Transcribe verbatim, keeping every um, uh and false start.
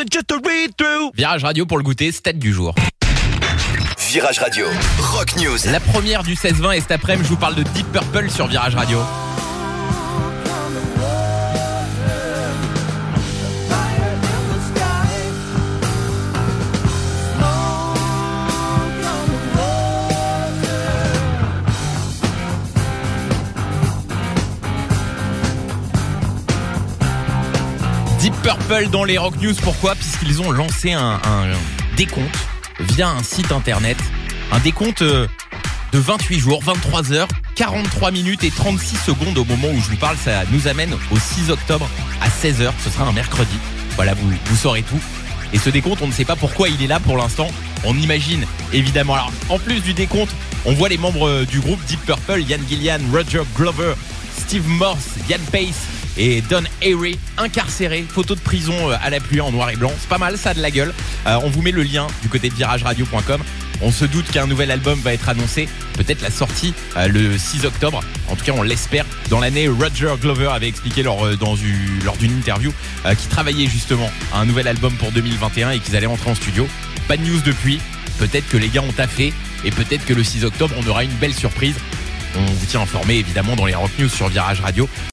just a read through. Virage Radio pour le goûter, stat du jour. Virage Radio, Rock News. La première du seize vingt et cet après-midi, je vous parle de Deep Purple sur Virage Radio. Deep Purple dans les Rock News, pourquoi ? Puisqu'ils ont lancé un, un décompte via un site internet. Un décompte de vingt-huit jours, vingt-trois heures, quarante-trois minutes et trente-six secondes au moment où je vous parle. Ça nous amène au six octobre à seize heures. Ce sera un mercredi. Voilà, vous, vous saurez tout. Et ce décompte, on ne sait pas pourquoi il est là pour l'instant. On imagine, évidemment. Alors, en plus du décompte, on voit les membres du groupe Deep Purple, Ian Gillan, Roger Glover, Steve Morse, Ian Pace et Don Airey incarcérés, photo de prison à l'appui en noir et blanc. C'est pas mal, ça a de la gueule. Euh, on vous met le lien du côté de virage radio point com. On se doute qu'un nouvel album va être annoncé, peut-être la sortie euh, le six octobre. En tout cas, on l'espère. Dans l'année, Roger Glover avait expliqué lors, euh, dans une, lors d'une interview euh, qu'il travaillait justement à un nouvel album pour deux mille vingt et un et qu'ils allaient rentrer en studio. Pas de news depuis. Peut-être que les gars ont taffé et peut-être que le six octobre, on aura une belle surprise. On vous tient informé évidemment dans les Rock News sur Virage Radio.